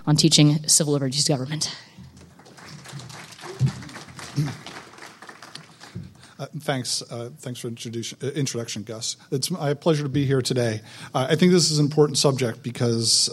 on teaching civil liberties government. Thanks for introduction, Gus. It's my pleasure to be here today. I think this is an important subject because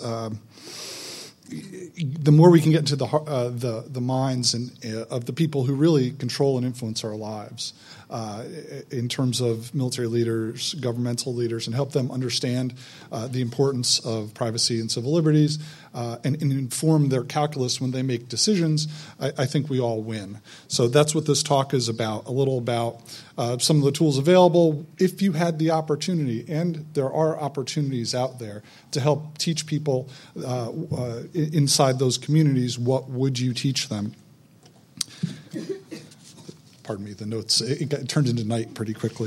the more we can get into the minds of the people who really control and influence our lives in terms of military leaders, governmental leaders, and help them understand the importance of privacy and civil liberties and inform their calculus when they make decisions, I think we all win. So that's what this talk is about, a little about some of the tools available if you had the opportunity, and there are opportunities out there to help teach people inside those communities. What would you teach them? Pardon me, the notes, it turned into night pretty quickly.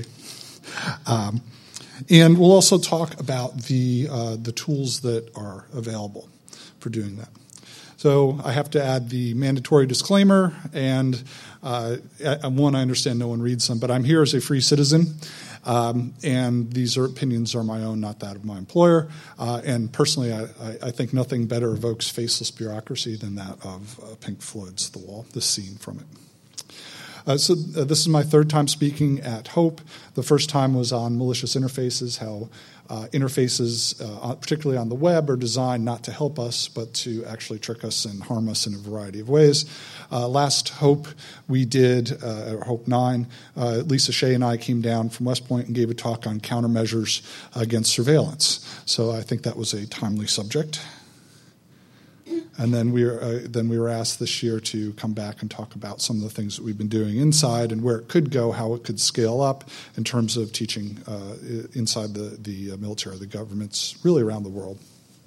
And we'll also talk about the tools that are available for doing that. So I have to add the mandatory disclaimer, and one, I understand no one reads them, but I'm here as a free citizen, and these opinions are my own, not that of my employer. And personally, I think nothing better evokes faceless bureaucracy than that of Pink Floyd's The Wall, this scene from it. So this is my third time speaking at HOPE. The first time was on malicious interfaces, how interfaces, particularly on the web, are designed not to help us, but to actually trick us and harm us in a variety of ways. Last HOPE we did, HOPE 9, Lisa Shea and I came down from West Point and gave a talk on countermeasures against surveillance. So I think that was a timely subject. And then we were asked this year to come back and talk about some of the things that we've been doing inside and where it could go, how it could scale up in terms of teaching inside the military, the governments really around the world.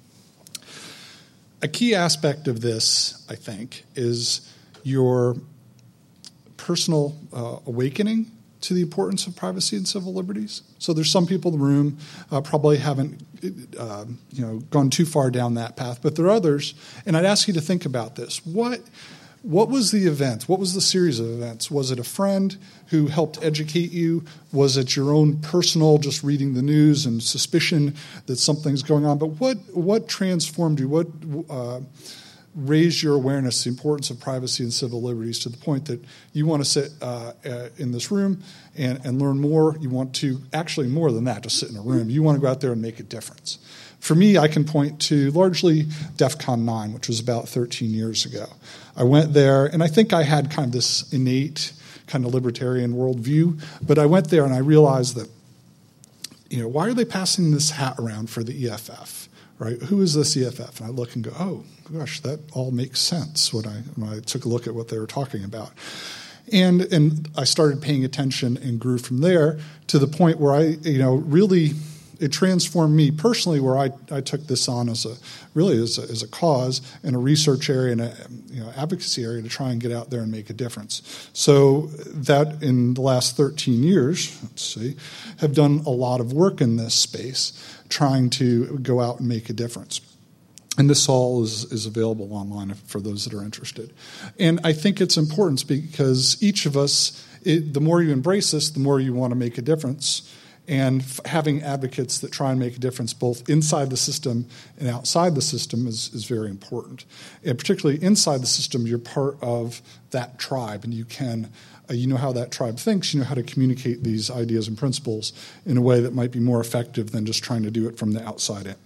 A key aspect of this, I think, is your personal awakening to the importance of privacy and civil liberties. So there's some people in the room probably haven't gone too far down that path, but there are others, and I'd ask you to think about this. What was the event? What was the series of events? Was it a friend who helped educate you? Was it your own personal, just reading the news and suspicion that something's going on? But what transformed you? What raise your awareness, the importance of privacy and civil liberties to the point that you want to sit in this room and learn more. You want to, actually more than that, just sit in a room. You want to go out there and make a difference. For me, I can point to largely DEF CON 9, which was about 13 years ago. I went there, and I think I had kind of this innate kind of libertarian worldview, but I went there and I realized that, why are they passing this hat around for the EFF? Right? Who is this EFF? And I look and go, oh, gosh, that all makes sense when I took a look at what they were talking about. And I started paying attention and grew from there to the point where I, really, it transformed me personally, where I took this on as a cause and a research area and a advocacy area to try and get out there and make a difference. So that in the last 13 years, have done a lot of work in this space, trying to go out and make a difference. And this all is available online for those that are interested. And I think it's important because each of us, the more you embrace this, the more you want to make a difference. And having advocates that try and make a difference both inside the system and outside the system is very important. And particularly inside the system, you're part of that tribe, and you can you know how that tribe thinks, you know how to communicate these ideas and principles in a way that might be more effective than just trying to do it from the outside in.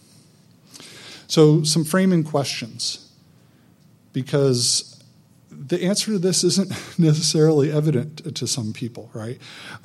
So some framing questions, because the answer to this isn't necessarily evident to some people, right?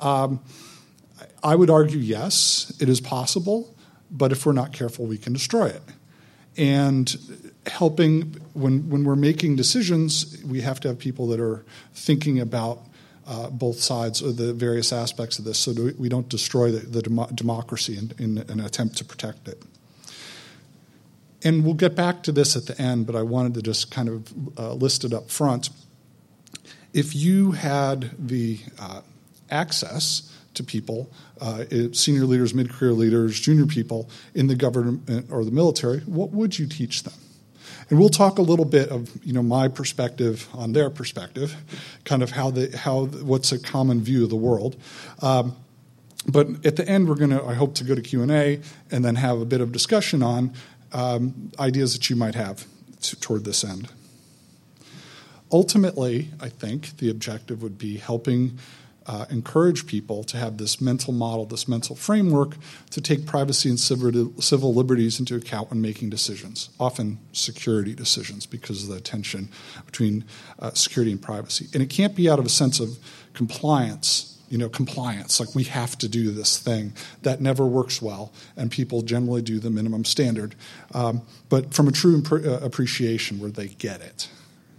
I would argue, yes, it is possible, but if we're not careful, we can destroy it. And helping, when we're making decisions, we have to have people that are thinking about both sides of the various aspects of this so that we don't destroy the democracy in an attempt to protect it. And we'll get back to this at the end, but I wanted to just kind of list it up front. If you had the access to people, senior leaders, mid-career leaders, junior people in the government or the military, what would you teach them? And we'll talk a little bit of my perspective on their perspective, kind of what's a common view of the world. But at the end, I hope to go to Q&A and then have a bit of discussion on ideas that you might have toward this end. Ultimately, I think the objective would be helping encourage people to have this mental model, this mental framework to take privacy and civil liberties into account when making decisions, often security decisions because of the tension between security and privacy. And it can't be out of a sense of compliance, like we have to do this thing. That never works well, and people generally do the minimum standard. But from a true appreciation where they get it.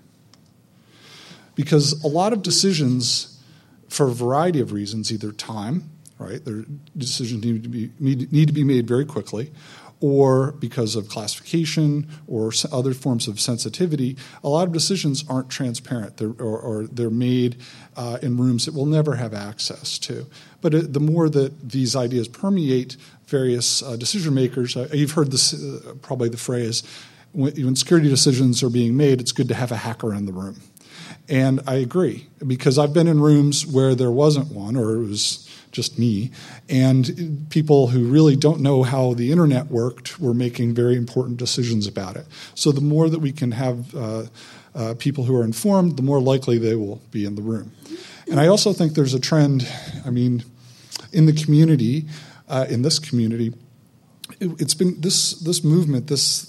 Because a lot of decisions, for a variety of reasons, either time, right? Their decisions need to be made very quickly, or because of classification or other forms of sensitivity. A lot of decisions aren't transparent, they're made in rooms that we'll never have access to. But the more that these ideas permeate various decision makers, you've heard this probably the phrase, when security decisions are being made, it's good to have a hacker in the room. And I agree, because I've been in rooms where there wasn't one, or it was just me, and people who really don't know how the internet worked were making very important decisions about it. So the more that we can have people who are informed, the more likely they will be in the room. And I also think there's a trend, in the community, in this community, it's been this movement,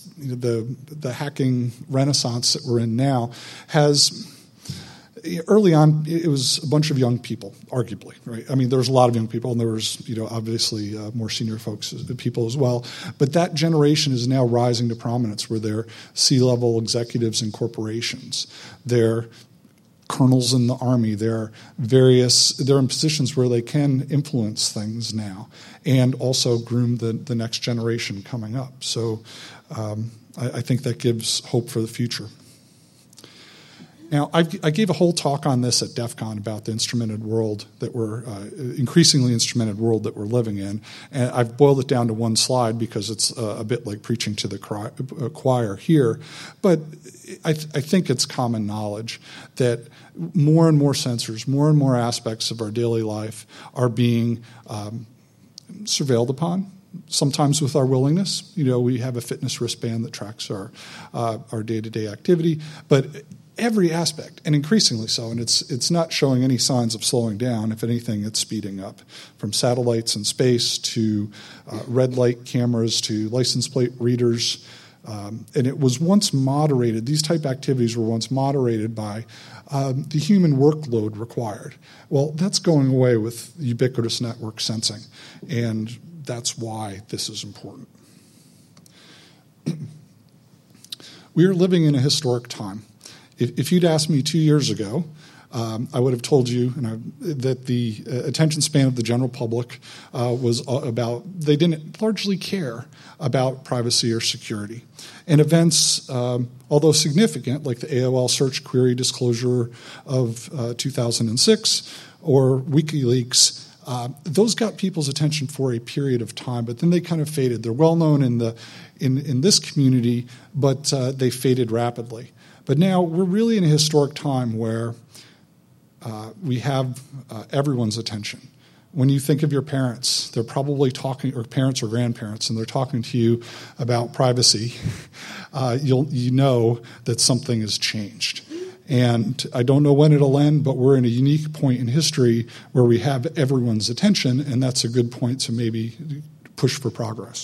the hacking renaissance that we're in now has... Early on, it was a bunch of young people, arguably, right? There was a lot of young people, and there was, obviously more senior people as well. But that generation is now rising to prominence, where they're C-level executives in corporations. They're colonels in the army. They're in positions where they can influence things now, and also groom the next generation coming up. So I think that gives hope for the future. Now, I gave a whole talk on this at DEF CON about the instrumented world that we're, increasingly instrumented world that we're living in. And I've boiled it down to one slide because it's a bit like preaching to the choir here. But I think it's common knowledge that more and more sensors, more and more aspects of our daily life are being surveilled upon. Sometimes with our willingness. We have a fitness wristband that tracks our day-to-day activity. But every aspect, and increasingly so, and it's not showing any signs of slowing down. If anything, it's speeding up. From satellites in space to red light cameras to license plate readers. And it was once moderated. These type activities were once moderated by the human workload required. Well, that's going away with ubiquitous network sensing, and that's why this is important. We are living in a historic time. If you'd asked me 2 years ago, I would have told you that the attention span of the general public was about, they didn't largely care about privacy or security. And events, although significant, like the AOL search query disclosure of 2006 or WikiLeaks, those got people's attention for a period of time, but then they kind of faded. They're well known in this community, but they faded rapidly. But now we're really in a historic time where we have everyone's attention. When you think of your parents, they're probably talking, or parents or grandparents, and they're talking to you about privacy. You know that something has changed. And I don't know when it'll end, but we're in a unique point in history where we have everyone's attention, and that's a good point to maybe push for progress.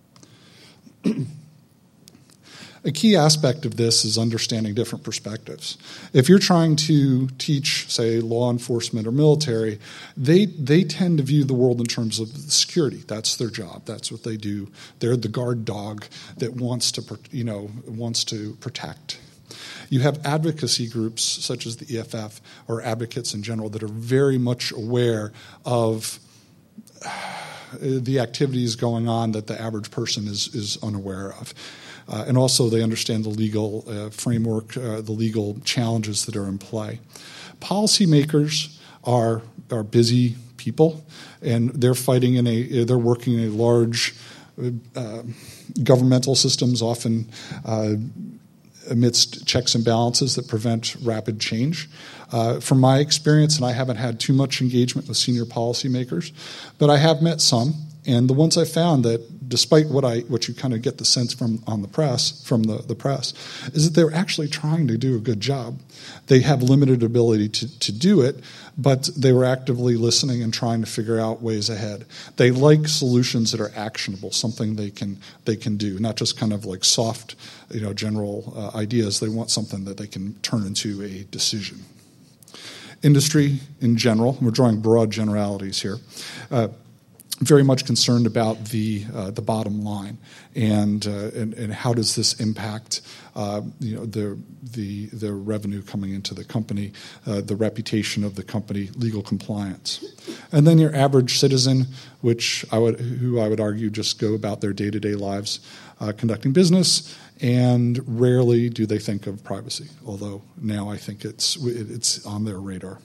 A key aspect of this is understanding different perspectives. If you're trying to teach, say, law enforcement or military, they tend to view the world in terms of security. That's their job. That's what they do. They're the guard dog that wants to protect. You have advocacy groups such as the EFF or advocates in general that are very much aware of the activities going on that the average person is unaware of. And also they understand the legal framework, the legal challenges that are in play. Policymakers are busy people, and they're they're working in a large governmental systems, often amidst checks and balances that prevent rapid change. From my experience, and I haven't had too much engagement with senior policymakers, but I have met some, and the ones I found that despite what you kind of get the sense from the press, is that they're actually trying to do a good job. They have limited ability to do it, but they were actively listening and trying to figure out ways ahead. They like solutions that are actionable, something they can do, not just kind of like soft, general ideas. They want something that they can turn into a decision. Industry in general, we're drawing broad generalities here, very much concerned about the bottom line and how does this impact the revenue coming into the company, the reputation of the company, legal compliance, and then your average citizen, who I would argue just go about their day-to-day lives conducting business, and rarely do they think of privacy. Although now I think it's on their radar.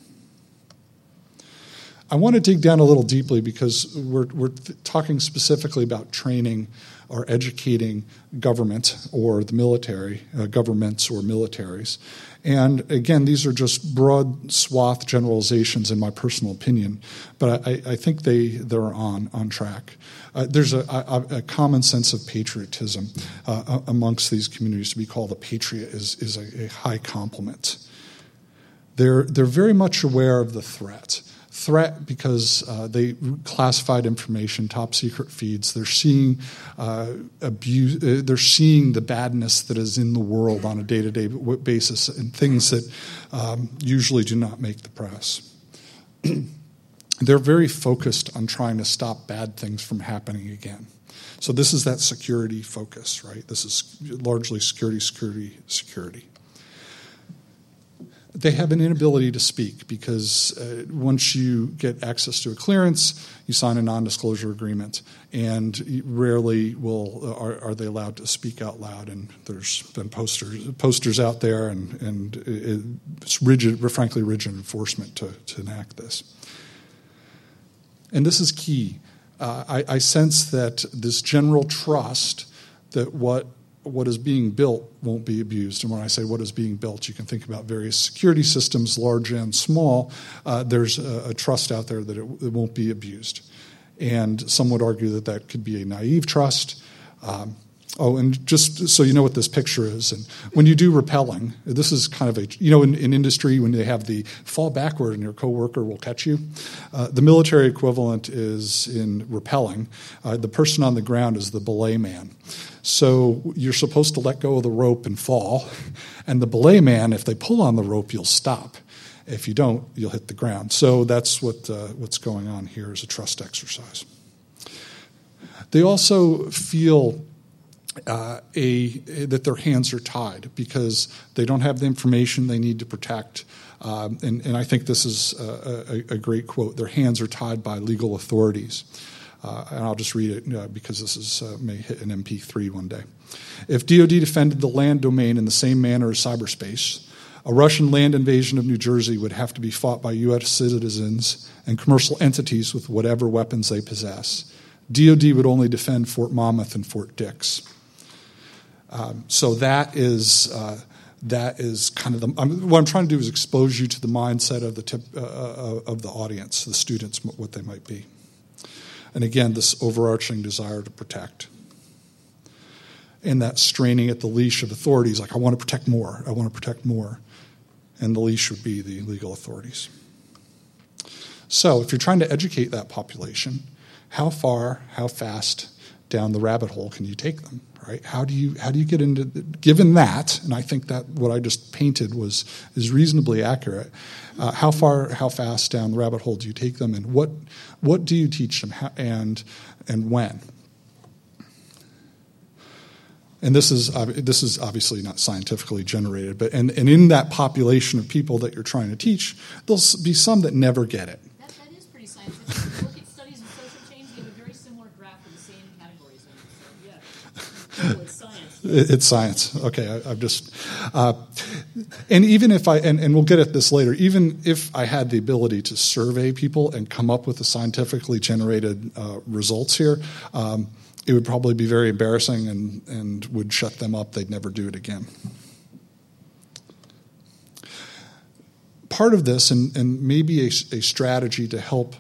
I want to dig down a little deeply because we're talking specifically about training or educating government or the military, governments or militaries. And again, these are just broad swath generalizations in my personal opinion, but I think they're on track. There's a common sense of patriotism amongst these communities. To be called a patriot is a high compliment. They're very much aware of the threat because they classified information, top secret feeds. They're seeing abuse. They're seeing the badness that is in the world on a day-to-day basis, and things that usually do not make the press. They're very focused on trying to stop bad things from happening again. So this is that security focus, right? This is largely security. They have an inability to speak because once you get access to a clearance, you sign a non-disclosure agreement, and rarely are they allowed to speak out loud. And there's been posters out there, and it's frankly rigid enforcement to enact this. And this is key. I sense that this general trust that what is being built won't be abused. And when I say what is being built, you can think about various security systems, large and small. There's a trust out there that it won't be abused. And some would argue that could be a naive trust. And just so you know what this picture is, and when you do rappelling, this is kind of in industry, when they have the fall backward and your coworker will catch you, the military equivalent is in rappelling. The person on the ground is the belay man. So you're supposed to let go of the rope and fall, and the belay man, if they pull on the rope, you'll stop. If you don't, you'll hit the ground. So that's what's going on here is a trust exercise. They also feel that their hands are tied because they don't have the information they need to protect. And I think this is a great quote. Their hands are tied by legal authorities. And I'll just read it because this may hit an MP3 one day. If DoD defended the land domain in the same manner as cyberspace, a Russian land invasion of New Jersey would have to be fought by U.S. citizens and commercial entities with whatever weapons they possess. DoD would only defend Fort Monmouth and Fort Dix. So that is kind of what I'm trying to do is expose you to the mindset of the audience, the students, what they might be. And again, this overarching desire to protect. And that straining at the leash of authorities, like I want to protect more. And the leash would be the legal authorities. So if you're trying to educate that population, how far, how fast down the rabbit hole can you take them? Right? How do you get into given that? And I think that what I just painted is reasonably accurate. How fast down the rabbit hole do you take them, and what do you teach them, and when? And this is obviously not scientifically generated, but and in that population of people that you're trying to teach, there'll be some that never get it. That is pretty scientific. If you look at studies in social change, you have a very similar graph for the same categories. So, yeah, it's science. It's science. Okay, I've just, and even if and we'll get at this later, even if I had the ability to survey people and come up with the scientifically generated results here, it would probably be very embarrassing and would shut them up. They'd never do it again. part of this, and maybe a strategy to help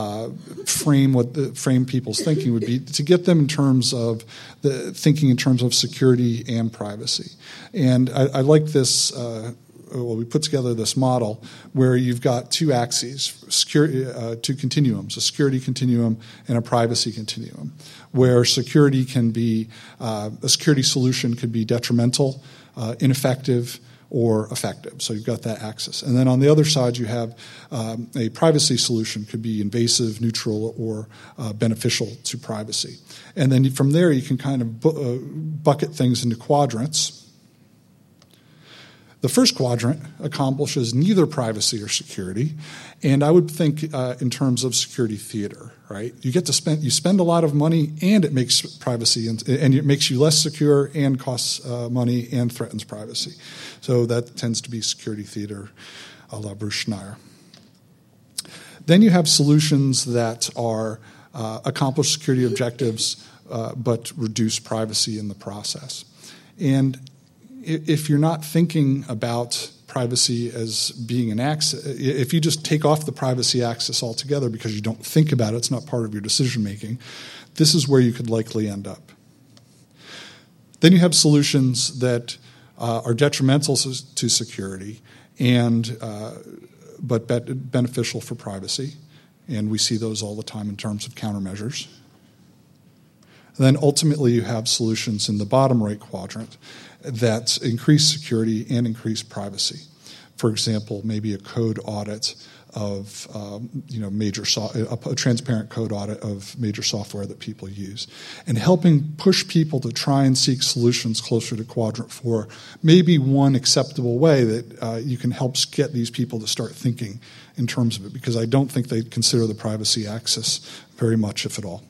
frame people's thinking would be to get them in terms of thinking in terms of security and privacy. And I like this. We put together this model where you've got two axes, two continuums, a security continuum and a privacy continuum, where security can be a security solution could be detrimental, ineffective, or effective. So you've got that axis. And then on the other side, you have a privacy solution, could be invasive, neutral, or beneficial to privacy. And then from there, you can kind of bucket things into quadrants. The first quadrant accomplishes neither privacy or security, and I would think in terms of security theater, right? You spend a lot of money, and it makes privacy, and it makes you less secure, and costs money, and threatens privacy. So that tends to be security theater, a la Bruce Schneier. Then you have solutions that are accomplish security objectives, but reduce privacy in the process. And if you're not thinking about privacy as being an axis, if you just take off the privacy axis altogether because you don't think about it, it's not part of your decision making, this is where you could likely end up. Then you have solutions that are detrimental to security and but beneficial for privacy, and we see those all the time in terms of countermeasures. And then ultimately you have solutions in the bottom right quadrant that increase security and increase privacy. For example, maybe a code audit of a transparent code audit of major software that people use, and helping push people to try and seek solutions closer to quadrant 4. Maybe one acceptable way that you can help get these people to start thinking in terms of it, because I don't think they consider the privacy axis very much, if at all.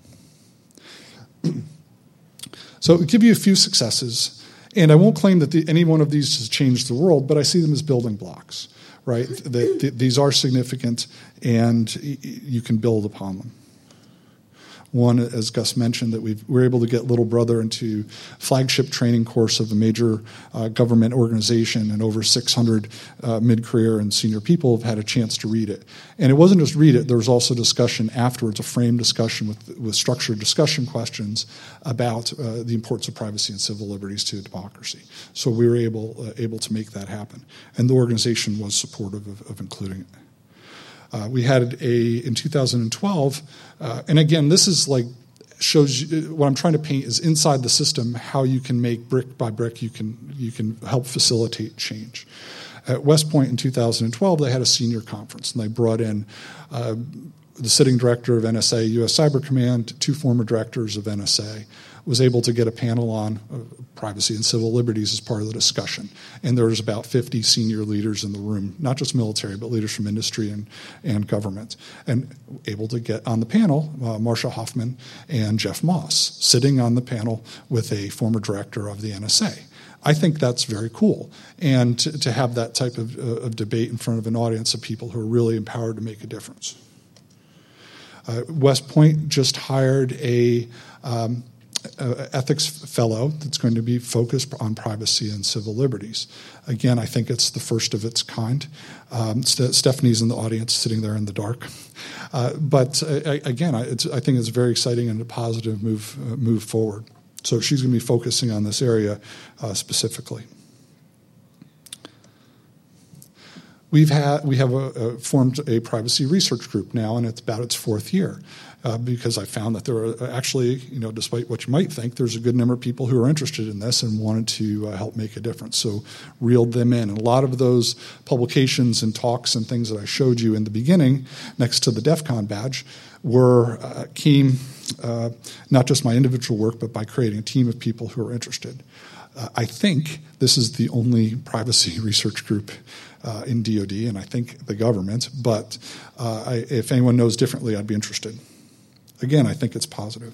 So I'll give you a few successes. And I won't claim that any one of these has changed the world, but I see them as building blocks, right? These are significant, and you can build upon them. One, as Gus mentioned, that we're able to get Little Brother into flagship training course of a major government organization, and over 600 mid-career and senior people have had a chance to read it. And it wasn't just read it, there was also discussion afterwards, a framed discussion with structured discussion questions about the importance of privacy and civil liberties to democracy. So we were able to make that happen. And the organization was supportive of including it. We had in 2012, and again, this is shows you, what I'm trying to paint is inside the system how you can make brick by brick, you can help facilitate change. At West Point in 2012, they had a senior conference, and they brought in the sitting director of NSA, U.S. Cyber Command, 2 former directors of NSA, was able to get a panel on privacy and civil liberties as part of the discussion. And there was about 50 senior leaders in the room, not just military, but leaders from industry and government, and able to get on the panel, Marcia Hoffman and Jeff Moss, sitting on the panel with a former director of the NSA. I think that's very cool. And to have that type of debate in front of an audience of people who are really empowered to make a difference. West Point just hired a ethics fellow that's going to be focused on privacy and civil liberties. Again, I think it's the first of its kind. Stephanie's in the audience, sitting there in the dark. But again, I think it's very exciting and a positive move forward. So she's going to be focusing on this area specifically. We have formed a privacy research group now, and it's about its 4th year, because I found that there are actually, despite what you might think, there's a good number of people who are interested in this and wanted to help make a difference. So reeled them in. And a lot of those publications and talks and things that I showed you in the beginning, next to the DEF CON badge, came not just my individual work, but by creating a team of people who are interested. I think this is the only privacy research group in DoD, and I think the government, but if anyone knows differently, I'd be interested. Again, I think it's positive.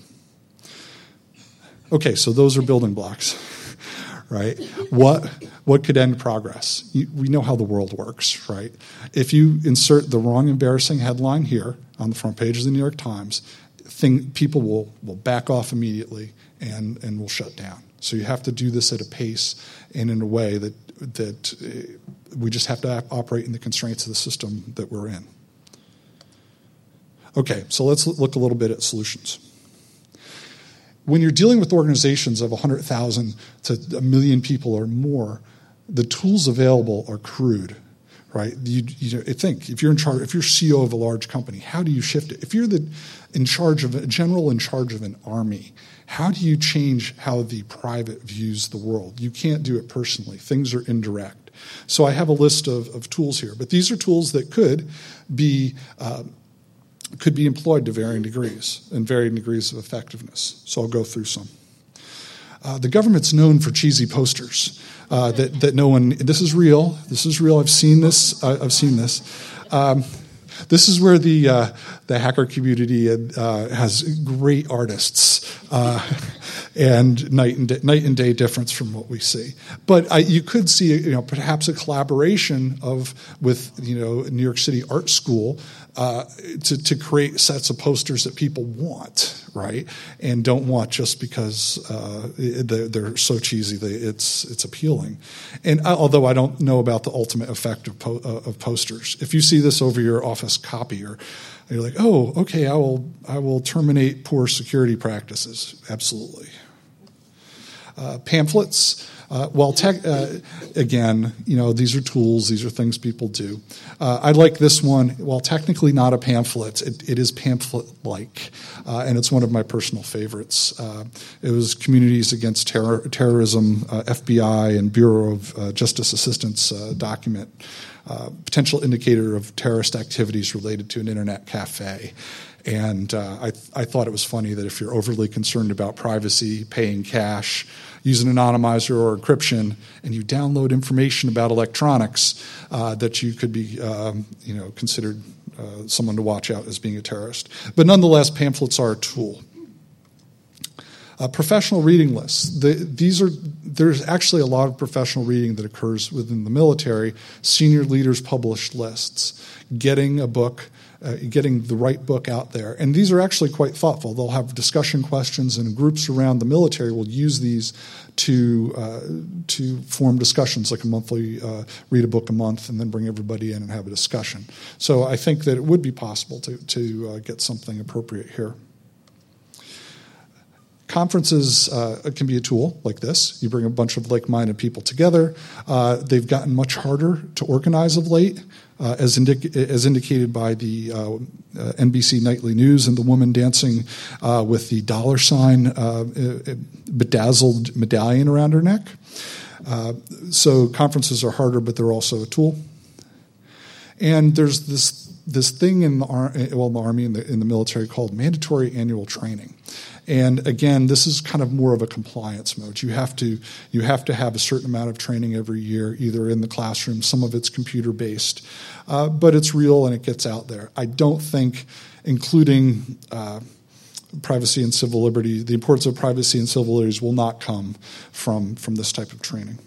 Okay, so those are building blocks, right? What could end progress? We know how the world works, right? If you insert the wrong embarrassing headline here on the front page of the New York Times, people will back off immediately and will shut down. So you have to do this at a pace and in a way that We just have to operate in the constraints of the system that we're in. Okay, so let's look a little bit at solutions. When you're dealing with organizations of 100,000 to 1 million people or more, the tools available are crude, right? You think if you're CEO of a large company, how do you shift it? If you're a general in charge of an army, how do you change how the private views the world? You can't do it personally. Things are indirect. So I have a list of tools here, but these are tools that could be employed to varying degrees and varying degrees of effectiveness. So I'll go through some. The government's known for cheesy posters that no one. This is real. This is real. I've seen this. This is where the hacker community has great artists and night and day difference from what we see. But you could see, perhaps a collaboration with New York City Art School to create sets of posters that people want, right, and don't want just because they're so cheesy it's appealing. And although I don't know about the ultimate effect of posters, if you see this over your office copier, you're like, oh, okay, I will terminate poor security practices. Absolutely. Pamphlets. Again, these are tools. These are things people do. I like this one. While technically not a pamphlet, it is pamphlet-like, and it's one of my personal favorites. It was Communities Against Terrorism, FBI, and Bureau of Justice Assistance document. Potential indicator of terrorist activities related to an internet cafe. And I thought it was funny that if you're overly concerned about privacy, paying cash, using an anonymizer or encryption, and you download information about electronics, that you could be considered someone to watch out as being a terrorist. But nonetheless, pamphlets are a tool. Professional reading lists. There's actually a lot of professional reading that occurs within the military. Senior leaders publish lists. Getting a book, getting the right book out there. And these are actually quite thoughtful. They'll have discussion questions, and groups around the military will use these to form discussions, like a monthly, read a book a month, and then bring everybody in and have a discussion. So I think that it would be possible to get something appropriate here. Conferences can be a tool like this. You bring a bunch of like-minded people together. They've gotten much harder to organize of late, as indicated by the NBC Nightly News and the woman dancing with the $, bedazzled medallion around her neck. So conferences are harder, but they're also a tool. And there's this thing in the Army and in the military called mandatory annual training. And again, this is kind of more of a compliance mode. You have to have a certain amount of training every year, either in the classroom. Some of it's computer-based, but it's real and it gets out there. I don't think including privacy and civil liberty, the importance of privacy and civil liberties will not come from this type of training.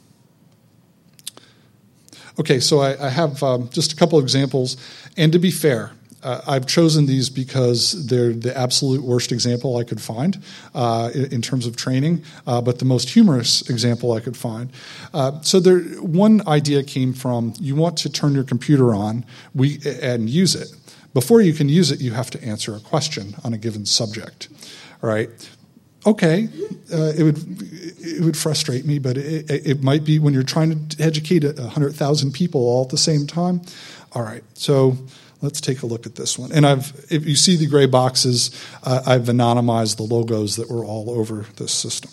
Okay, so I have just a couple of examples. And to be fair, I've chosen these because they're the absolute worst example I could find in terms of training, but the most humorous example I could find. So one idea came from, you want to turn your computer on and use it. Before you can use it, you have to answer a question on a given subject. All right? Okay, it would frustrate me, but it might be when you're trying to educate 100,000 people all at the same time. All right, so let's take a look at this one. And if you see the gray boxes, I've anonymized the logos that were all over this system.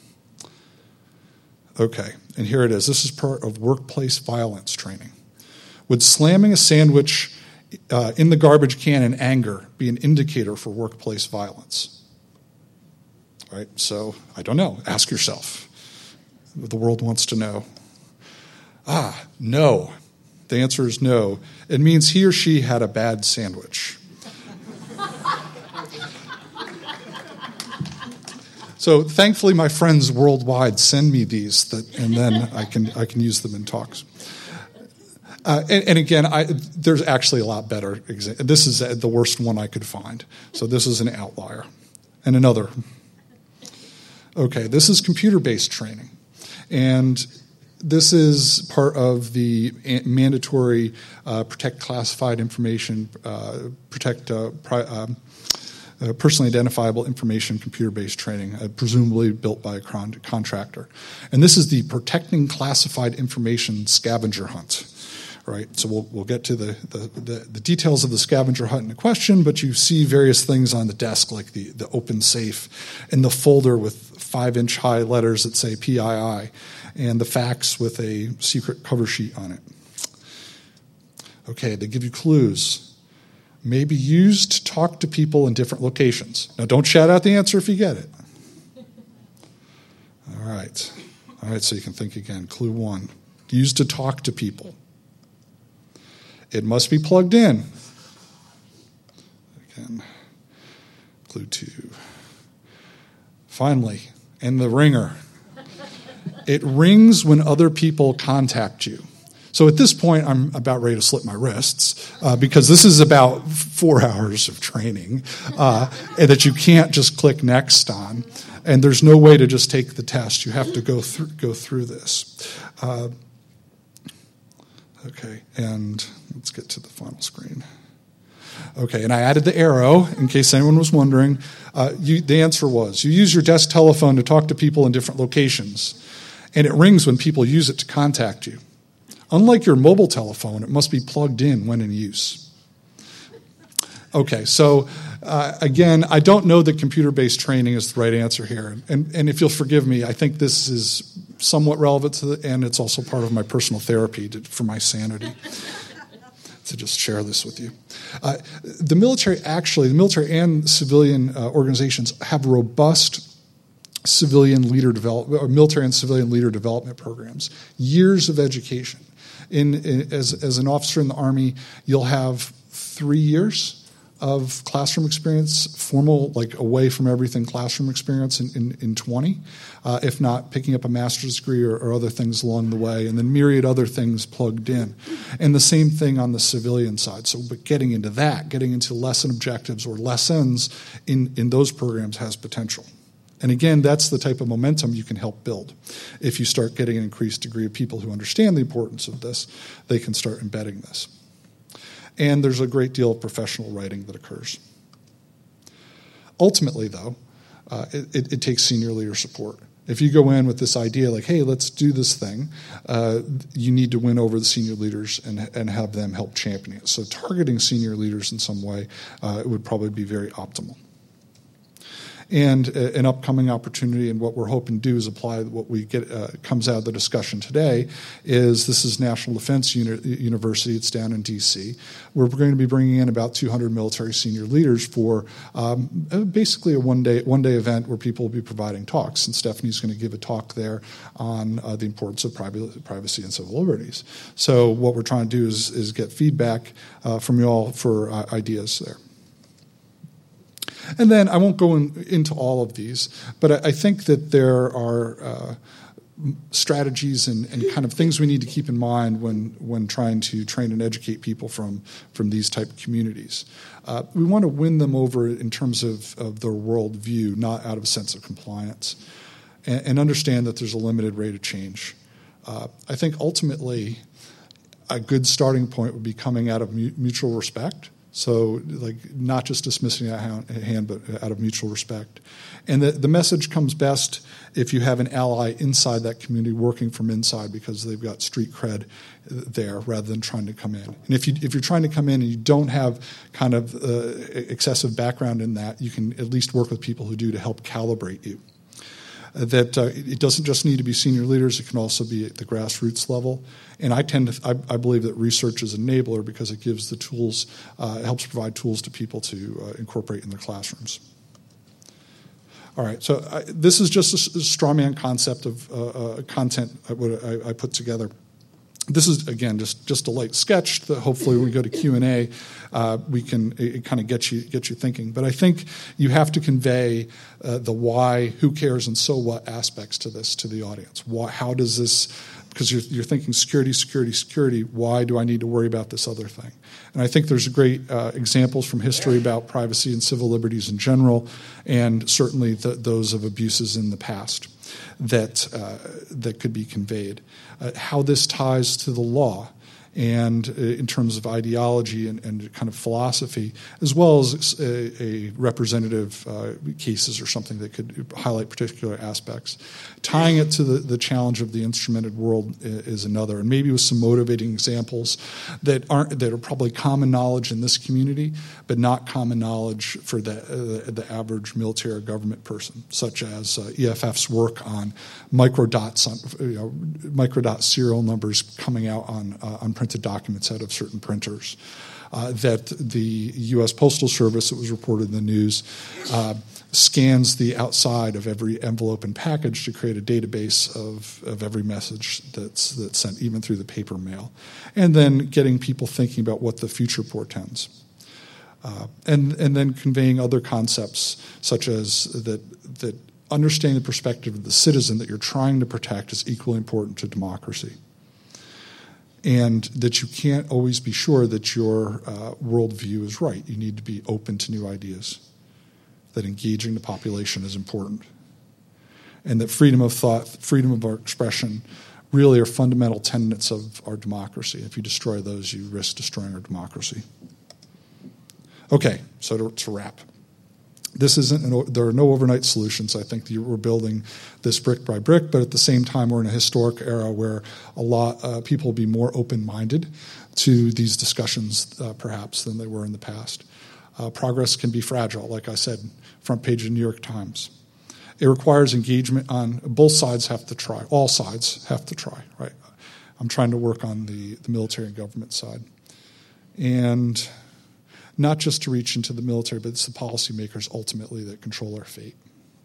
Okay, and here it is. This is part of workplace violence training. Would slamming a sandwich in the garbage can in anger be an indicator for workplace violence? Right, so I don't know. Ask yourself. The world wants to know. No. The answer is no. It means he or she had a bad sandwich. So thankfully, my friends worldwide send me these, and then I can use them in talks. And again, there's actually a lot better. This is the worst one I could find. So this is an outlier. And another. Okay, this is computer-based training. And This is part of the mandatory protect classified information, personally identifiable information computer-based training, presumably built by a contractor. And this is the protecting classified information scavenger hunt. Right, so we'll get to the details of the scavenger hunt in a question, but you see various things on the desk like the open safe and the folder with 5-inch high letters that say PII and the fax with a secret cover sheet on it. Okay, they give you clues. May be used to talk to people in different locations. Now, don't shout out the answer if you get it. All right, so you can think again. Clue 1, used to talk to people. It must be plugged in. Again, clue 2. Finally, and the ringer. It rings when other people contact you. So at this point, I'm about ready to slip my wrists because this is about 4 hours of training and that you can't just click next on. And there's no way to just take the test. You have to go through this. Okay, and let's get to the final screen. Okay, and I added the arrow in case anyone was wondering. The answer was, you use your desk telephone to talk to people in different locations, and it rings when people use it to contact you. Unlike your mobile telephone, it must be plugged in when in use. Okay, so again, I don't know that computer-based training is the right answer here. And if you'll forgive me, I think this is somewhat relevant and it's also part of my personal therapy for my sanity to just share this with you. The military and civilian organizations have robust civilian leader development, or military and civilian leader development programs, years of education. As an officer in the Army, you'll have 3 years of classroom experience, formal, like away from everything classroom experience in 20, if not picking up a master's degree or other things along the way, and then myriad other things plugged in. And the same thing on the civilian side. So but getting into lesson objectives or lessons in those programs has potential. And again, that's the type of momentum you can help build. If you start getting an increased degree of people who understand the importance of this, they can start embedding this. And there's a great deal of professional writing that occurs. Ultimately, though, it takes senior leader support. If you go in with this idea like, hey, let's do this thing, you need to win over the senior leaders and have them help champion it. So targeting senior leaders in some way would probably be very optimal. And an upcoming opportunity, and what we're hoping to do is apply what we get comes out of the discussion today. This is National Defense University. It's down in D.C. We're going to be bringing in about 200 military senior leaders for basically a one-day event where people will be providing talks. And Stephanie's going to give a talk there on the importance of privacy and civil liberties. So what we're trying to do is get feedback from you all for ideas there. And then I won't go into all of these, but I think that there are strategies and kind of things we need to keep in mind when trying to train and educate people from these type of communities. We want to win them over in terms of their worldview, not out of a sense of compliance, and understand that there's a limited rate of change. I think ultimately a good starting point would be coming out of mutual respect. So, like, not just dismissing a hand, but out of mutual respect. And the message comes best if you have an ally inside that community working from inside because they've got street cred there rather than trying to come in. And if you're trying to come in and you don't have kind of excessive background in that, you can at least work with people who do to help calibrate you. That it doesn't just need to be senior leaders; it can also be at the grassroots level. And I believe that research is an enabler because it gives the tools, it helps provide tools to people to incorporate in their classrooms. All right, so this is just a straw man concept of content I put together. This is, again, just a light sketch that hopefully when we go to Q&A, we can kind of get you thinking. But I think you have to convey the why, who cares, and so what aspects to this to the audience. How does this, because you're thinking security, why do I need to worry about this other thing? And I think there's great examples from history about privacy and civil liberties in general, and certainly those of abuses in the past. that could be conveyed. How this ties to the law, and in terms of ideology and kind of philosophy, as well as a representative cases or something that could highlight particular aspects. Tying it to the challenge of the instrumented world is another, and maybe with some motivating examples that are probably common knowledge in this community, but not common knowledge for the average military or government person, such as EFF's work on microdot serial numbers coming out on printed documents out of certain printers. That the U.S. Postal Service, it was reported in the news, scans the outside of every envelope and package to create a database of every message that's sent, even through the paper mail, and then getting people thinking about what the future portends. And then conveying other concepts, such as that understanding the perspective of the citizen that you're trying to protect is equally important to democracy. And that you can't always be sure that your worldview is right. You need to be open to new ideas, that engaging the population is important, and that freedom of thought, freedom of our expression really are fundamental tenets of our democracy. If you destroy those, you risk destroying our democracy. Okay, so to wrap. There are no overnight solutions. I think we're building this brick by brick, but at the same time, we're in a historic era where a lot people will be more open-minded to these discussions, perhaps, than they were in the past. Progress can be fragile, like I said, front page of the New York Times. It requires engagement on both sides have to try. All sides have to try, right? I'm trying to work on the military and government side. And not just to reach into the military, but it's the policymakers ultimately that control our fate.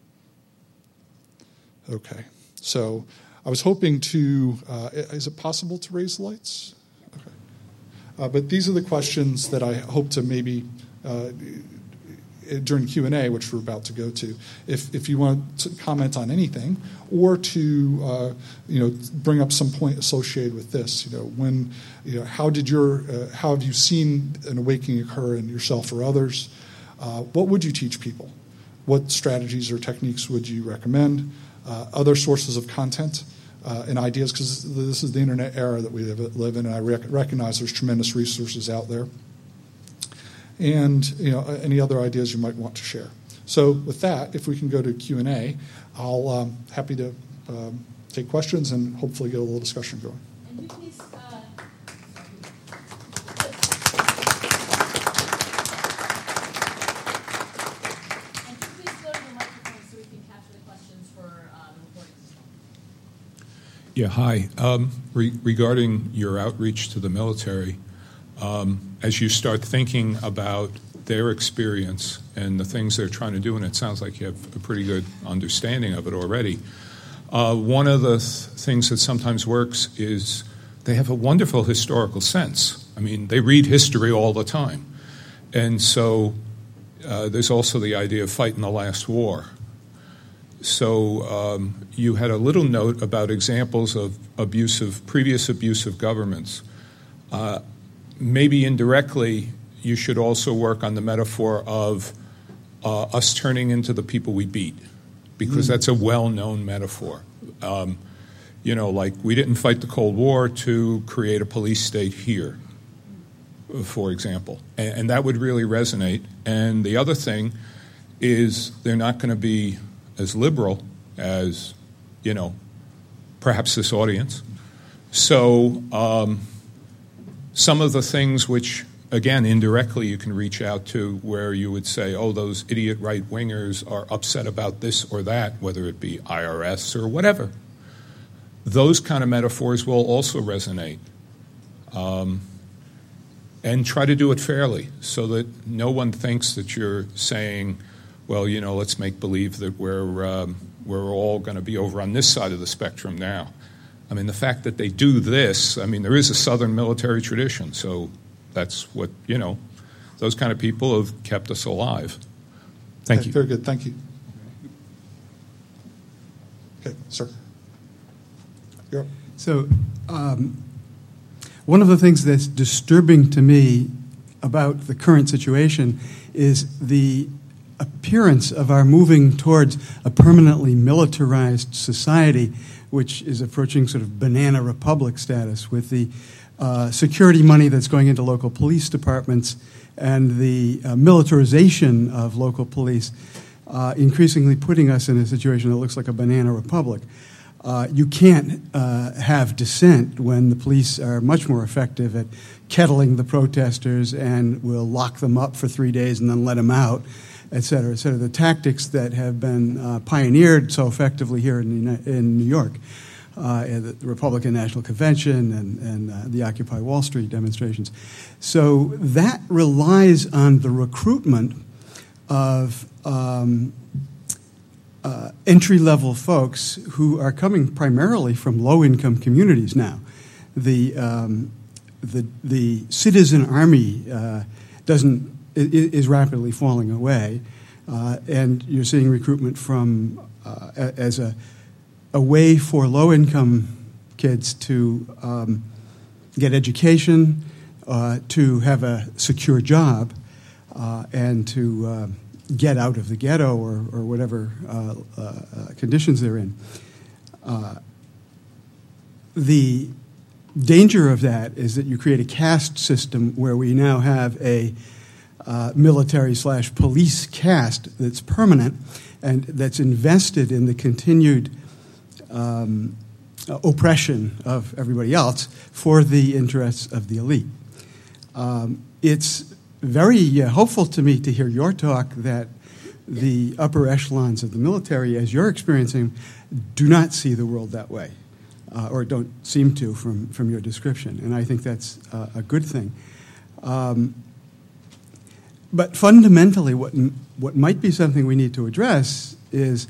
Okay, so I was hoping to, is it possible to raise the lights? Okay. But these are the questions that I hope to maybe, during Q&A, which we're about to go to, if you want to comment on anything, or to bring up some point associated with this. How have you seen an awakening occur in yourself or others? What would you teach people? What strategies or techniques would you recommend? Other sources of content and ideas, because this is the internet era that we live in, and I recognize there's tremendous resources out there. And any other ideas you might want to share. So with that, if we can go to Q&A, I'll happy to take questions and hopefully get a little discussion going. And you please, and please go to the microphone so we can capture the questions for the recording system. Yeah, hi. Regarding your outreach to the military, as you start thinking about their experience and the things they're trying to do, and it sounds like you have a pretty good understanding of it already, one of the things that sometimes works is they have a wonderful historical sense. I mean, they read history all the time. And so there's also the idea of fighting the last war. So you had a little note about examples of previous abusive governments. Maybe indirectly, you should also work on the metaphor of us turning into the people we beat, because that's a well-known metaphor. Like we didn't fight the Cold War to create a police state here, for example. And that would really resonate. And the other thing is they're not going to be as liberal as, perhaps this audience. So some of the things which, again, indirectly you can reach out to where you would say, oh, those idiot right-wingers are upset about this or that, whether it be IRS or whatever. Those kind of metaphors will also resonate. And try to do it fairly so that no one thinks that you're saying, well, let's make believe that we're all going to be over on this side of the spectrum now. I mean, the fact that they do this, there is a Southern military tradition, so that's what, those kind of people have kept us alive. Thank you. Very good. Thank you. Okay, sir. You're up. So one of the things that's disturbing to me about the current situation is the appearance of our moving towards a permanently militarized society, which is approaching sort of banana republic status with the security money that's going into local police departments and the militarization of local police, increasingly putting us in a situation that looks like a banana republic. You can't have dissent when the police are much more effective at kettling the protesters and will lock them up for 3 days and then let them out, et cetera, et cetera. The tactics that have been pioneered so effectively here in New York, the Republican National Convention and the Occupy Wall Street demonstrations. So that relies on the recruitment of entry-level folks who are coming primarily from low-income communities now. The citizen army is rapidly falling away, and you're seeing recruitment from as a way for low-income kids to get education, to have a secure job, and to get out of the ghetto or whatever conditions they're in. The danger of that is that you create a caste system where we now have a military/police caste that's permanent and that's invested in the continued oppression of everybody else for the interests of the elite. It's very hopeful to me to hear your talk that the upper echelons of the military, as you're experiencing, do not see the world that way, or don't seem to from your description. And I think that's a good thing. But fundamentally, what might be something we need to address is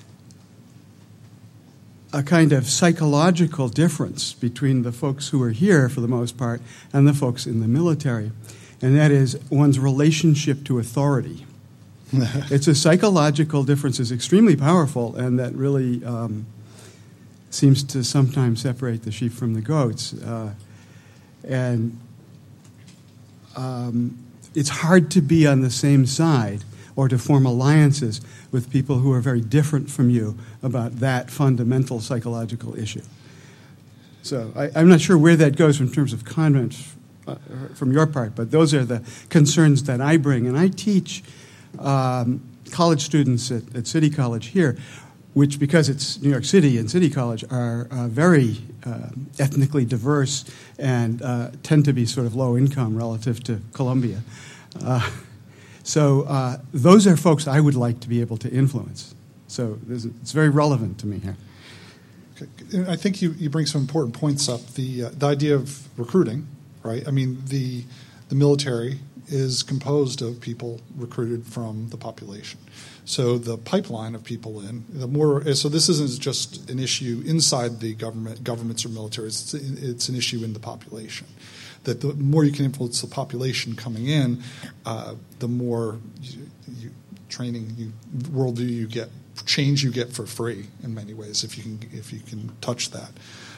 a kind of psychological difference between the folks who are here, for the most part, and the folks in the military. And that is one's relationship to authority. It's a psychological difference that's extremely powerful, and that really seems to sometimes separate the sheep from the goats. It's hard to be on the same side or to form alliances with people who are very different from you about that fundamental psychological issue. So I'm not sure where that goes in terms of comments from your part, but those are the concerns that I bring. And I teach college students at City College here, which, because it's New York City and City College, are very ethnically diverse and tend to be sort of low income relative to Columbia. So those are folks I would like to be able to influence. So it's very relevant to me here. Okay. I think you bring some important points up. The idea of recruiting, right? I mean, the military is composed of people recruited from the population. So the pipeline of people so this isn't just an issue inside the governments or militaries, it's an issue in the population. That the more you can influence the population coming in, the more worldview you get, change you get for free in many ways if you can touch that.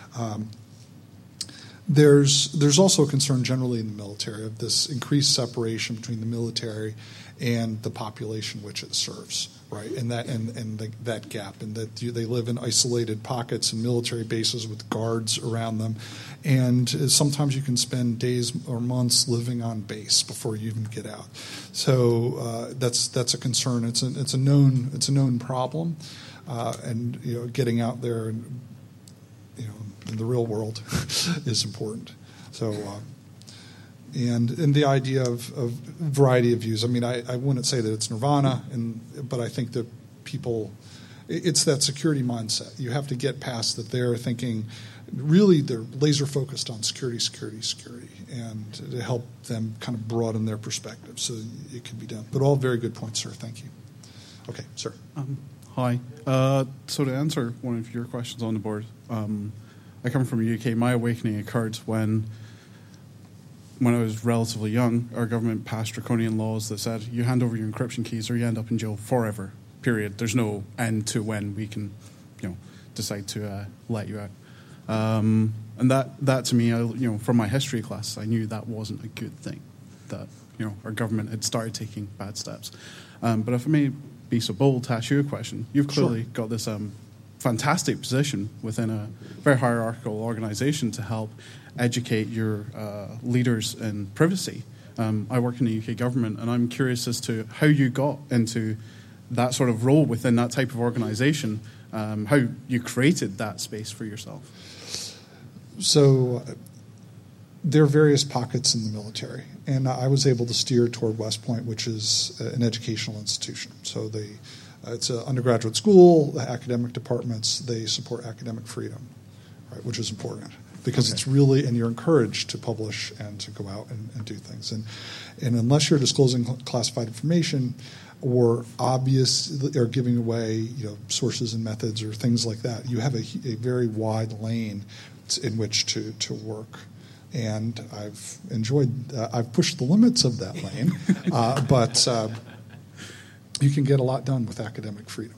There's also a concern generally in the military of this increased separation between the military and the population which it serves, right? And that gap, and that they live in isolated pockets and military bases with guards around them, and sometimes you can spend days or months living on base before you even get out. So that's a concern. It's a known problem, and getting out there and in the real world is important. So, and the idea of variety of views. I mean, I wouldn't say that it's nirvana, but I think that it's that security mindset. You have to get past that. They're thinking, really, they're laser focused on security, and to help them kind of broaden their perspective so it can be done. But all very good points, sir. Thank you. Okay, sir. Hi. So to answer one of your questions on the board, I come from the UK. My awakening occurred when I was relatively young. Our government passed draconian laws that said you hand over your encryption keys or you end up in jail forever, period. There's no end to when we can, decide to let you out. And that to me, from my history class, I knew that wasn't a good thing. That our government had started taking bad steps. But if I may be so bold to ask you a question, you've clearly got this fantastic position within a very hierarchical organization to help educate your leaders in privacy. I work in the UK government, and I'm curious as to how you got into that sort of role within that type of organization, how you created that space for yourself. So there are various pockets in the military, and I was able to steer toward West Point, which is an educational institution. So it's an undergraduate school, the academic departments, they support academic freedom, right, which is important because it's really, and you're encouraged to publish and to go out and do things. And unless you're disclosing classified information or or giving away sources and methods or things like that, you have a very wide lane in which to work. And I've I've pushed the limits of that lane, but you can get a lot done with academic freedom.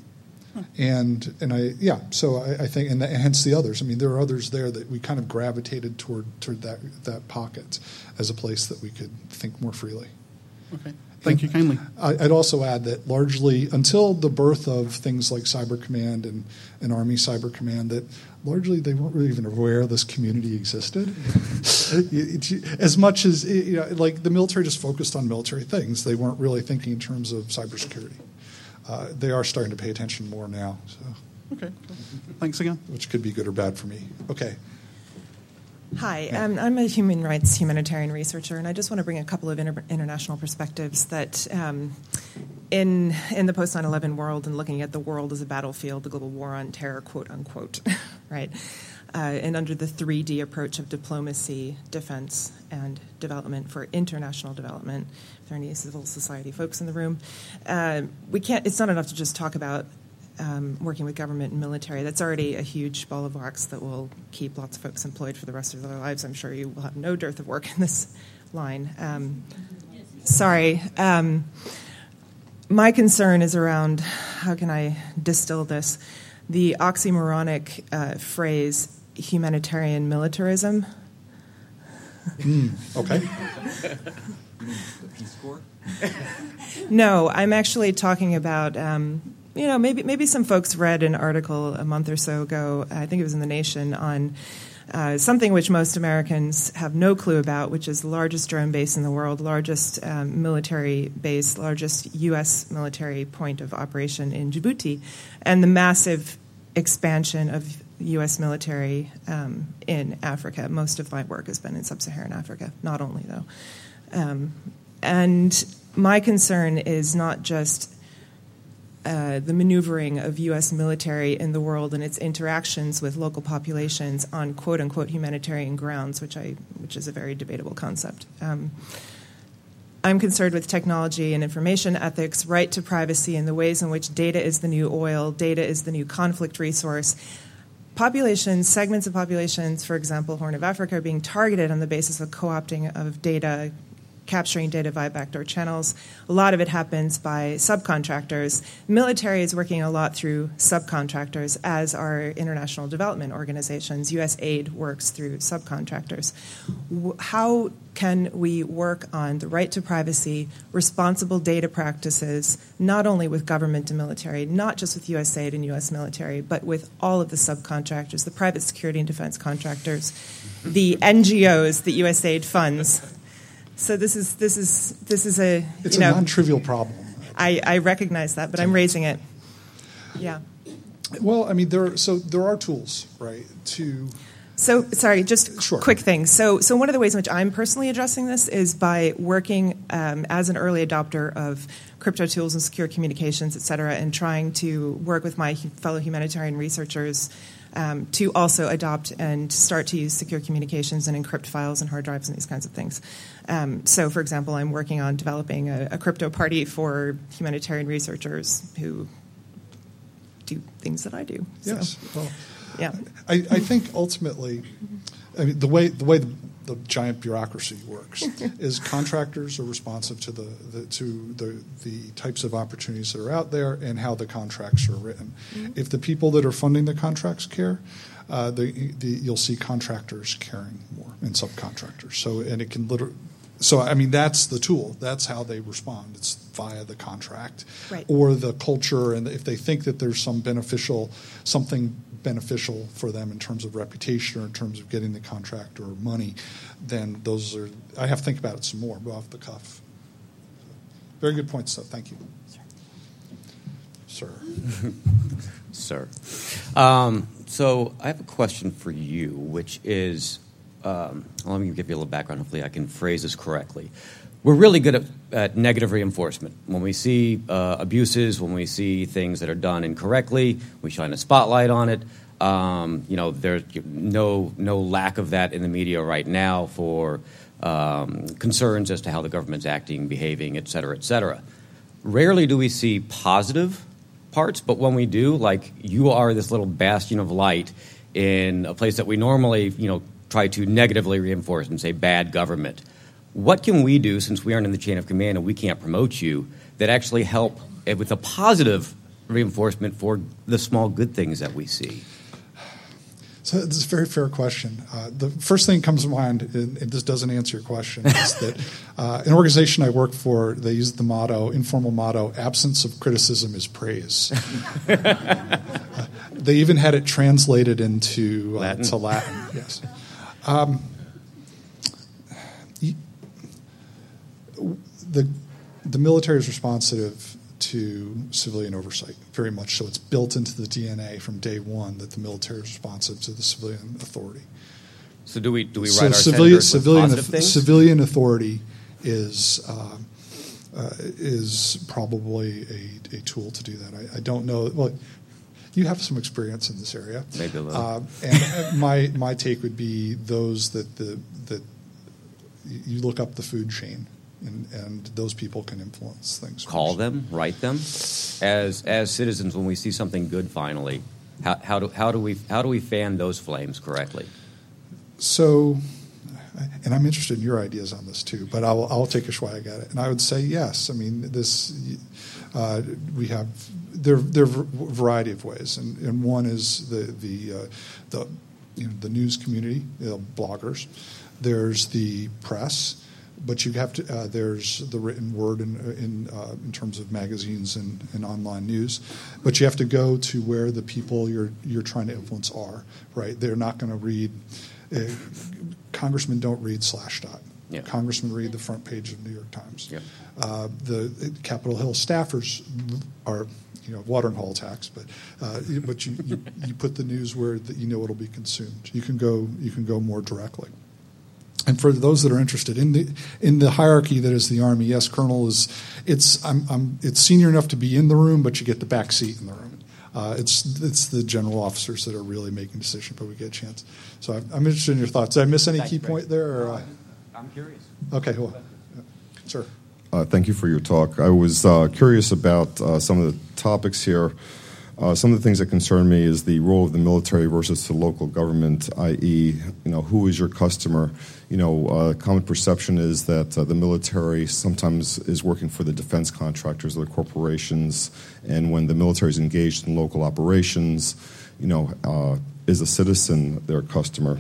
So I think, and hence the others. I mean, there are others there that we kind of gravitated toward that pocket as a place that we could think more freely. Okay. Thank you kindly. I'd also add that largely until the birth of things like Cyber Command and Army Cyber Command, that largely they weren't really even aware this community existed. As much as like the military just focused on military things, they weren't really thinking in terms of cybersecurity. They are starting to pay attention more now. So. Okay. Thanks again. Which could be good or bad for me. Okay. Hi, I'm a human rights humanitarian researcher, and I just want to bring a couple of international perspectives that in the post 9/11 world and looking at the world as a battlefield, the global war on terror, quote unquote, right? And under the 3D approach of diplomacy, defense, and development for international development. If there are any civil society folks in the room, it's not enough to just talk about working with government and military. That's already a huge ball of wax that will keep lots of folks employed for the rest of their lives. I'm sure you will have no dearth of work in this line. My concern is around, how can I distill this, the oxymoronic phrase, humanitarian militarism. Okay. The Peace Corps? No, I'm actually talking about... maybe some folks read an article a month or so ago, I think it was in The Nation, on something which most Americans have no clue about, which is the largest drone base in the world, largest military base, largest U.S. military point of operation in Djibouti, and the massive expansion of U.S. military in Africa. Most of my work has been in sub-Saharan Africa, not only, though. And my concern is not just the maneuvering of U.S. military in the world and its interactions with local populations on quote-unquote humanitarian grounds, which is a very debatable concept. I'm concerned with technology and information ethics, right to privacy, and the ways in which data is the new oil, data is the new conflict resource. Populations, segments of populations, for example, Horn of Africa, are being targeted on the basis of co-opting of data, capturing data via backdoor channels. A lot of it happens by subcontractors. Military is working a lot through subcontractors, as are international development organizations. USAID works through subcontractors. How can we work on the right to privacy, responsible data practices, not only with government and military, not just with USAID and U.S. military, but with all of the subcontractors, the private security and defense contractors, the NGOs that USAID funds? So this is a it's a non-trivial problem. I recognize that, but I'm raising it. Yeah. Well, I mean, there are tools, right? So sorry, just sure. Quick thing. So one of the ways in which I'm personally addressing this is by working as an early adopter of crypto tools and secure communications, et cetera, and trying to work with my fellow humanitarian researchers to also adopt and start to use secure communications and encrypt files and hard drives and these kinds of things. So, for example, I'm working on developing a crypto party for humanitarian researchers who do things that I do. Yes. So, well, yeah. I think ultimately, I mean, the way the giant bureaucracy works is contractors are responsive to the types of opportunities that are out there and how the contracts are written. Mm-hmm. If the people that are funding the contracts care, you'll see contractors caring more and subcontractors. So, and it can literally. So, I mean, that's the tool. That's how they respond. It's via the contract Right. or the culture. And if they think that there's something beneficial for them in terms of reputation or in terms of getting the contract or money, then those are, I have to think about it some more, but off the cuff. Very good point, so thank you. Sir. Sir. So I have a question for you, which is, let me give you a little background. Hopefully I can phrase this correctly. We're really good at negative reinforcement. When we see abuses, when we see things that are done incorrectly, we shine a spotlight on it. There's no lack of that in the media right now for concerns as to how the government's acting, behaving, et cetera, et cetera. Rarely do we see positive parts, but when we do, like you are this little bastion of light in a place that we normally, try to negatively reinforce and say bad government. What can we do, since we aren't in the chain of command and we can't promote you, that actually help with a positive reinforcement for the small good things that we see? So this is a very fair question. The first thing that comes to mind, and this doesn't answer your question, is that an organization I work for, they use the informal motto, absence of criticism is praise. They even had it translated into Latin. To Latin. Yes. The military is responsive to civilian oversight, very much so. It's built into the DNA from day one that the military is responsive to the civilian authority. So do we write our senators with positive things? Civilian authority is probably a tool to do that. I don't know. Well, you have some experience in this area. Maybe a little. And my take would be those that you look up the food chain. And those people can influence things. Call them, write them. As citizens, when we see something good, finally, how do we fan those flames correctly? So, and I'm interested in your ideas on this too, but I'll take a swag at it. And I would say yes. I mean, we have there are a variety of ways, and one is the news community, bloggers. There's the press. But you have to. There's the written word in terms of magazines and online news. But you have to go to where the people you're trying to influence are. Right? They're not going to read. Congressmen don't read Slashdot. Yeah. Congressmen read the front page of the New York Times. Yeah. The Capitol Hill staffers are watering hole attacks, but you put the news where it'll be consumed. You can go more directly. And for those that are interested in the hierarchy that is the Army, yes, Colonel it's senior enough to be in the room, but you get the back seat in the room. It's the general officers that are really making decisions, but we get a chance. So I'm interested in your thoughts. Did I miss any key point there? Or, I'm curious. Okay, well, sir. Thank you for your talk. I was curious about some of the topics here. Some of the things that concern me is the role of the military versus the local government, i.e., who is your customer? Common perception is that the military sometimes is working for the defense contractors or the corporations, and when the military is engaged in local operations, is a citizen their customer?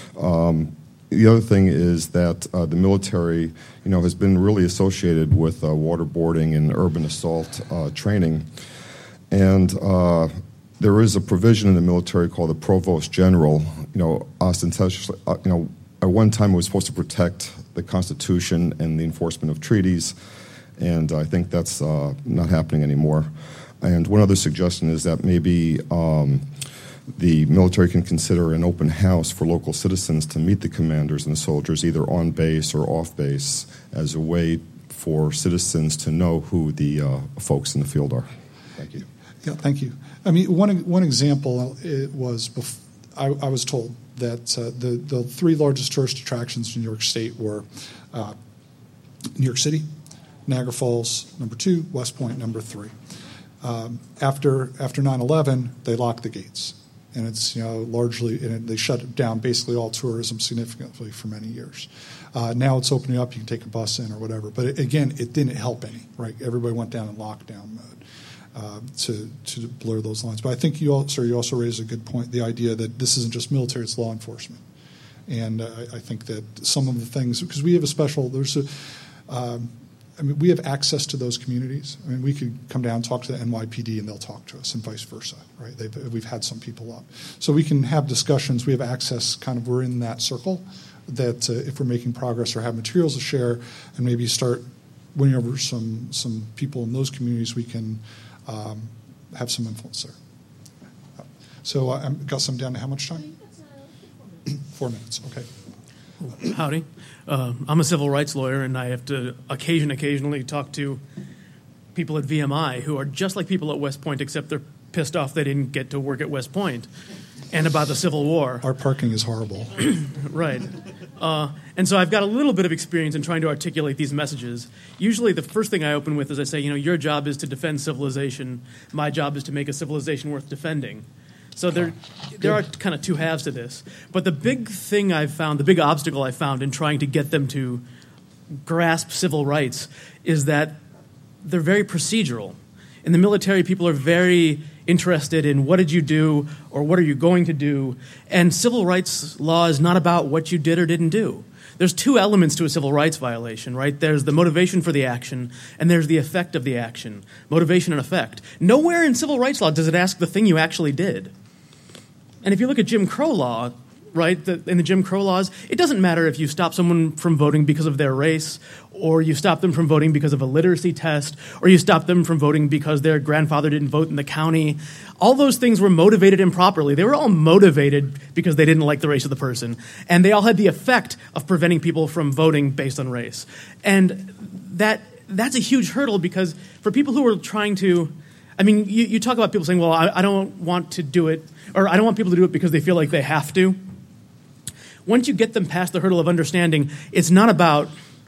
The other thing is that the military, has been really associated with waterboarding and urban assault training. And there is a provision in the military called the Provost General. Ostentatious. At one time it was supposed to protect the Constitution and the enforcement of treaties, and I think that's not happening anymore. And one other suggestion is that maybe the military can consider an open house for local citizens to meet the commanders and the soldiers, either on base or off base, as a way for citizens to know who the folks in the field are. Thank you. Yeah, thank you. I mean, one example was I was told that the three largest tourist attractions in New York State were New York City, Niagara Falls, number 2, West Point, number 3. After 9/11, they locked the gates, and it's largely they shut down basically all tourism significantly for many years. Now it's opening up; you can take a bus in or whatever. But again, it didn't help any. Right? Everybody went down in lockdown mode. To blur those lines. But I think you also raised a good point, the idea that this isn't just military, it's law enforcement. And I think that some of the things, because we have we have access to those communities. I mean, we could come down and talk to the NYPD and they'll talk to us and vice versa, right? We've had some people up. So we can have discussions. We have access, we're in that circle that if we're making progress or have materials to share and maybe start winning over some people in those communities, we can have some influence there. So Gus, I'm down to how much time? 4 minutes, okay. Howdy. I'm a civil rights lawyer, and I have to occasionally talk to people at VMI who are just like people at West Point, except they're pissed off they didn't get to work at West Point, and about the Civil War. Our parking is horrible. Right. And so I've got a little bit of experience in trying to articulate these messages. Usually the first thing I open with is I say, your job is to defend civilization. My job is to make a civilization worth defending. So there are kind of two halves to this. But the big thing I've found, the big obstacle I found in trying to get them to grasp civil rights is that they're very procedural. In the military, people are very interested in what did you do or what are you going to do. And civil rights law is not about what you did or didn't do. There's two elements to a civil rights violation, right? There's the motivation for the action, and there's the effect of the action. Motivation and effect. Nowhere in civil rights law does it ask the thing you actually did. And if you look at Jim Crow law, right, in the Jim Crow laws, it doesn't matter if you stop someone from voting because of their race, or you stop them from voting because of a literacy test, or you stop them from voting because their grandfather didn't vote in the county. All those things were motivated improperly. They were all motivated because they didn't like the race of the person. And they all had the effect of preventing people from voting based on race. And that's a huge hurdle because for people who are trying to, you talk about people saying, well, I don't want to do it, or I don't want people to do it because they feel like they have to. Once you get them past the hurdle of understanding, it's not about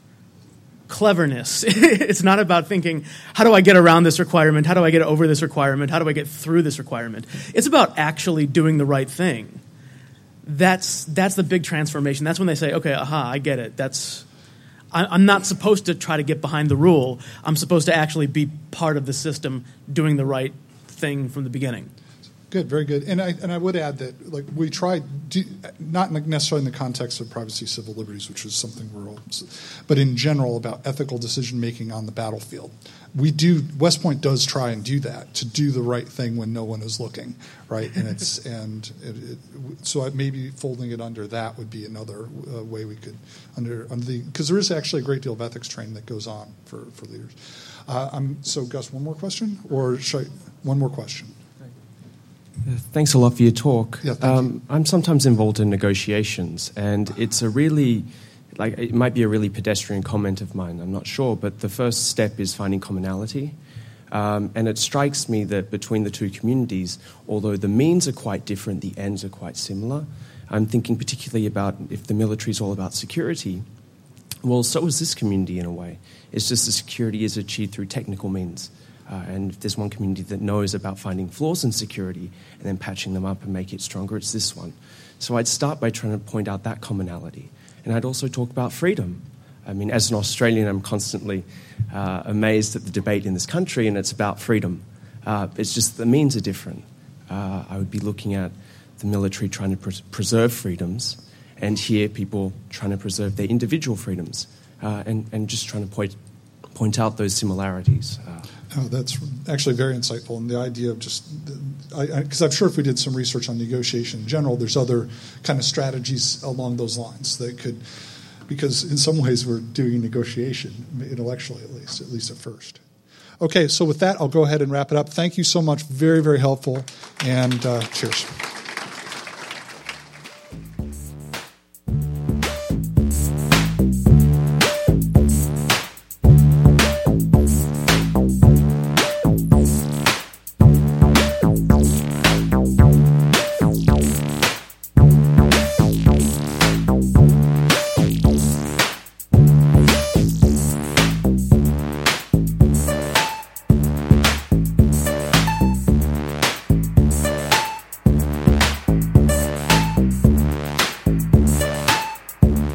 cleverness. It's not about thinking, how do I get around this requirement? How do I get over this requirement? How do I get through this requirement? It's about actually doing the right thing. That's the big transformation. That's when they say, okay, I get it. I'm not supposed to try to get behind the rule. I'm supposed to actually be part of the system doing the right thing from the beginning. Good, very good. And I would add that we tried, not necessarily in the context of privacy, civil liberties, which is something we're all, but in general about ethical decision making on the battlefield. West Point does try and do that, to do the right thing when no one is looking, right? And so maybe folding it under that would be another way we could because there is actually a great deal of ethics training that goes on for leaders. So Gus, one more question, or one more question? Thanks a lot for your talk. Yeah, thank you. I'm sometimes involved in negotiations, and it's it might be a really pedestrian comment of mine, I'm not sure, but the first step is finding commonality. And it strikes me that between the two communities, although the means are quite different, the ends are quite similar. I'm thinking particularly about if the military is all about security, well, so is this community in a way. It's just the security is achieved through technical means. And if there's one community that knows about finding flaws in security and then patching them up and make it stronger, it's this one. So I'd start by trying to point out that commonality. And I'd also talk about freedom. As an Australian, I'm constantly amazed at the debate in this country, and it's about freedom. It's just the means are different. I would be looking at the military trying to preserve freedoms, and here people trying to preserve their individual freedoms, and just trying to point out those similarities. That's actually very insightful. And the idea of because I'm sure if we did some research on negotiation in general, there's other kind of strategies along those lines that could, because in some ways we're doing negotiation, intellectually at least at first. Okay, so with that, I'll go ahead and wrap it up. Thank you so much. Very, very helpful. And cheers.